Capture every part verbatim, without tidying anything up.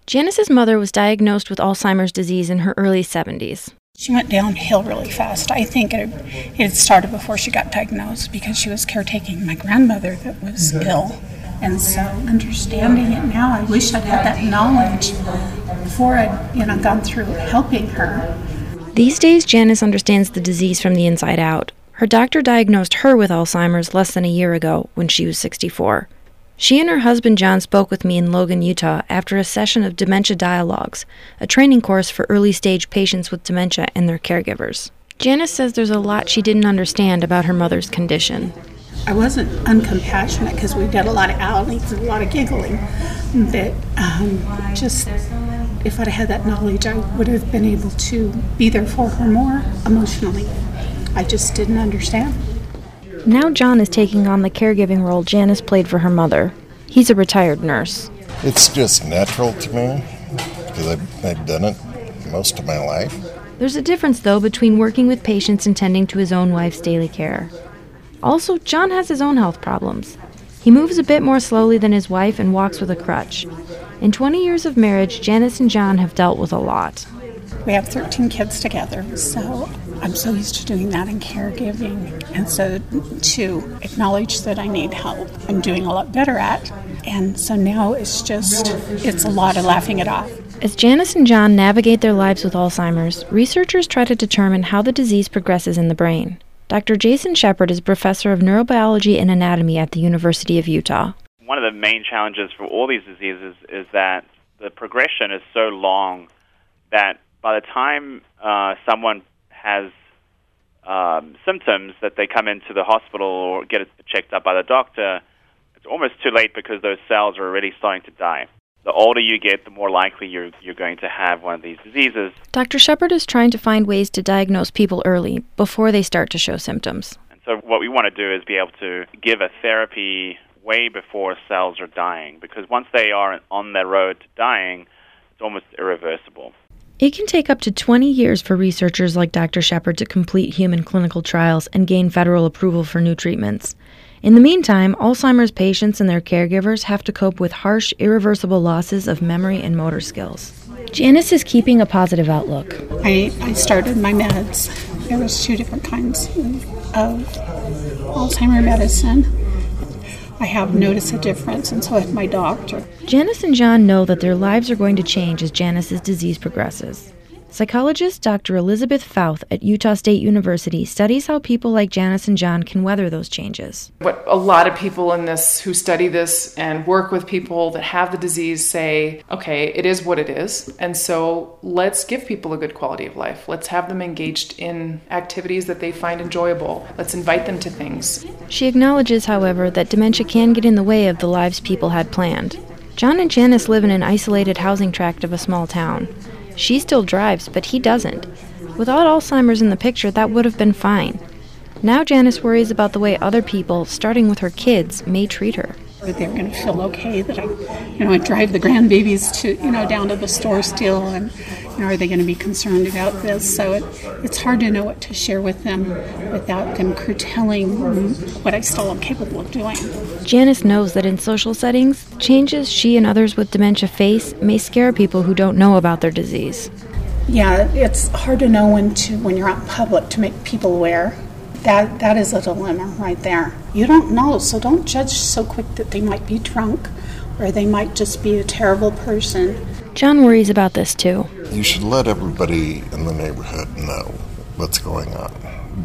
Janice's mother was diagnosed with Alzheimer's disease in her early seventies. She went downhill really fast. I think it, it started before she got diagnosed because she was caretaking my grandmother that was ill. And so understanding it now, I wish I'd had that knowledge before I'd you know, gone through helping her. These days, Janice understands the disease from the inside out. Her doctor diagnosed her with Alzheimer's less than a year ago when she was sixty-four. She and her husband John spoke with me in Logan, Utah after a session of Dementia Dialogues, a training course for early-stage patients with dementia and their caregivers. Janice says there's a lot she didn't understand about her mother's condition. I wasn't uncompassionate because we did a lot of outings and a lot of giggling, but um, just if I'd had that knowledge, I would have been able to be there for her more emotionally. I just didn't understand. Now John is taking on the caregiving role Janice played for her mother. He's a retired nurse. It's just natural to me because I've, I've done it most of my life. There's a difference, though, between working with patients and tending to his own wife's daily care. Also, John has his own health problems. He moves a bit more slowly than his wife and walks with a crutch. In twenty years of marriage, Janice and John have dealt with a lot. We have thirteen kids together, so I'm so used to doing that in caregiving. And so to acknowledge that I need help, I'm doing a lot better at. And so now it's just, it's a lot of laughing it off. As Janice and John navigate their lives with Alzheimer's, researchers try to determine how the disease progresses in the brain. Doctor Jason Shepard is professor of neurobiology and anatomy at the University of Utah. One of the main challenges for all these diseases is that the progression is so long that by the time uh, someone has um, symptoms that they come into the hospital or get it checked up by the doctor, it's almost too late because those cells are already starting to die. The older you get, the more likely you're, you're going to have one of these diseases. Doctor Shepard is trying to find ways to diagnose people early, before they start to show symptoms. And so what we want to do is be able to give a therapy way before cells are dying, because once they are on their road to dying, it's almost irreversible. It can take up to twenty years for researchers like Doctor Shepard to complete human clinical trials and gain federal approval for new treatments. In the meantime, Alzheimer's patients and their caregivers have to cope with harsh, irreversible losses of memory and motor skills. Janice is keeping a positive outlook. I, I started my meds. There was two different kinds of, of Alzheimer's medicine. I have noticed a difference, and so has my doctor. Janice and John know that their lives are going to change as Janice's disease progresses. Psychologist Doctor Elizabeth Fouth at Utah State University studies how people like Janice and John can weather those changes. What a lot of people in this who study this and work with people that have the disease say, okay, it is what it is, and so let's give people a good quality of life. Let's have them engaged in activities that they find enjoyable. Let's invite them to things. She acknowledges, however, that dementia can get in the way of the lives people had planned. John and Janice live in an isolated housing tract of a small town. She still drives, but he doesn't. Without Alzheimer's in the picture, that would have been fine. Now Janice worries about the way other people, starting with her kids, may treat her. They're going to feel okay that I, you know, I drive the grandbabies to, you know, down to the store still, and you know, are they going to be concerned about this? So it, it's hard to know what to share with them without them curtailing what I still am capable of doing. Janice knows that in social settings, changes she and others with dementia face may scare people who don't know about their disease. Yeah, it's hard to know when to when you're out in public to make people aware. That that is a dilemma right there. You don't know, so don't judge so quick that they might be drunk or they might just be a terrible person. John worries about this too. You should let everybody in the neighborhood know what's going on.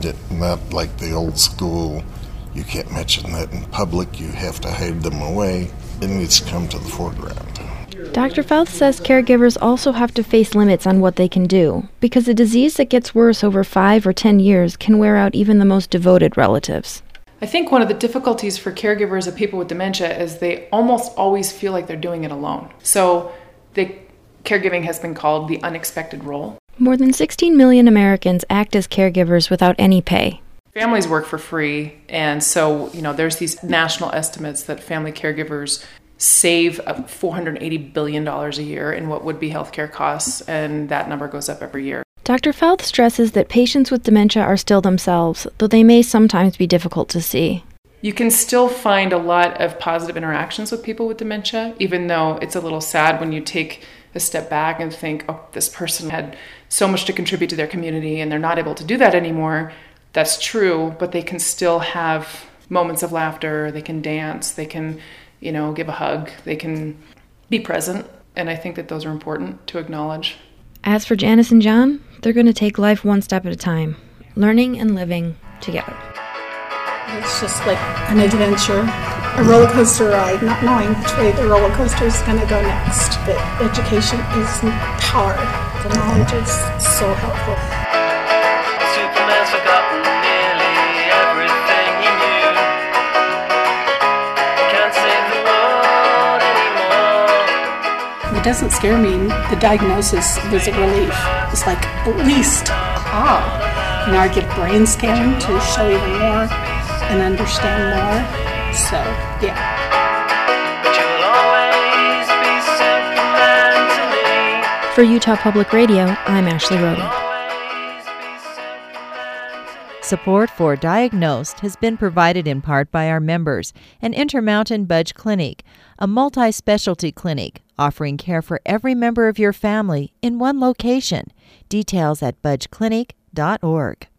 Not like the old school, you can't mention that in public, you have to hide them away. It needs to come to the foreground. Doctor Fouth says caregivers also have to face limits on what they can do, because a disease that gets worse over five or ten years can wear out even the most devoted relatives. I think one of the difficulties for caregivers of people with dementia is they almost always feel like they're doing it alone. So the caregiving has been called the unexpected role. More than sixteen million Americans act as caregivers without any pay. Families work for free, and so, you know, there's these national estimates that family caregivers save four hundred eighty billion dollars a year in what would be healthcare costs, and that number goes up every year. Doctor Fouth stresses that patients with dementia are still themselves, though they may sometimes be difficult to see. You can still find a lot of positive interactions with people with dementia, even though it's a little sad when you take a step back and think, oh, this person had so much to contribute to their community and they're not able to do that anymore. That's true, but they can still have moments of laughter. They can dance. They can, you know, give a hug. They can be present. And I think that those are important to acknowledge. As for Janice and John, they're going to take life one step at a time, learning and living together. It's just like an adventure, a roller coaster ride, not knowing which way the roller coaster is going to go next. But education is power. The knowledge is so helpful. Superman's forgotten nearly everything he knew. Can't save the world anymore. It doesn't scare me. The diagnosis was a relief. It's like, at least, aha. You know, I get a brain scan to show even more and understand more. So, yeah. But you'll always be Superman to me. For Utah Public Radio, I'm Ashley Roden. Always be Superman to me. Support for Diagnosed has been provided in part by our members and Intermountain Budge Clinic, a multi-specialty clinic offering care for every member of your family in one location. Details at budge clinic dot org.